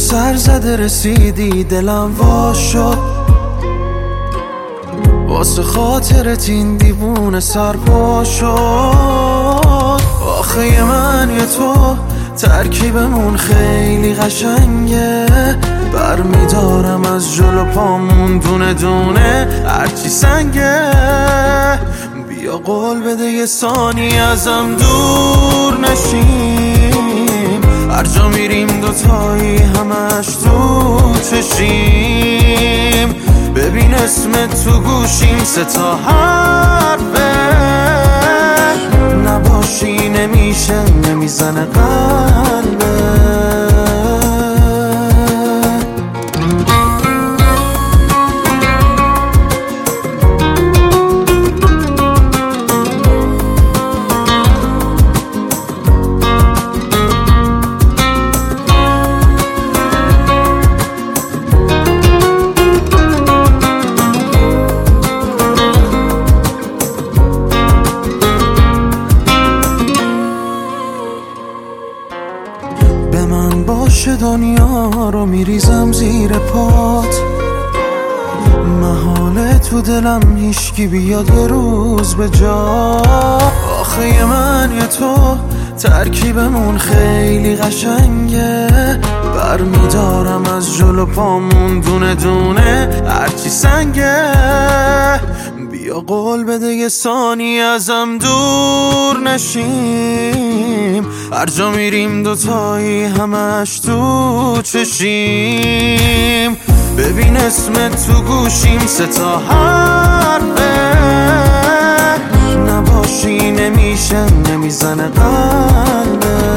سر زده رسیدی دلم واش شد، واسه خاطرت این دیوونه سرپا شد. آخه من یه تو ترکیبمون خیلی قشنگه، برمیدارم از جلو پامون دونه دونه هرچی سنگه. بیا قول بده یه ثانی ازم دور نشیم، هر جا میریم دوتایی همش تو چشیم. ببین اسمت تو گوشیم 3 تا حرفه، نباشی نمیشه نمیزنه قلبه. به من باشه دنیا رو میریزم زیر پات، محاله تو دلم هیچکی بیاد یه روز به جا. آخه من یه تو ترکیبمون خیلی قشنگه، برمیدارم از جلو پامون دونه دونه هرچی سنگه. بیا قول بده یه ثانی ازم دور نشیم، هر جا میریم دوتایی همش تو چشیم. ببین اسمت تو گوشیم 3 تا حرفه، نباشی نمیشه نمیزنه قلبه.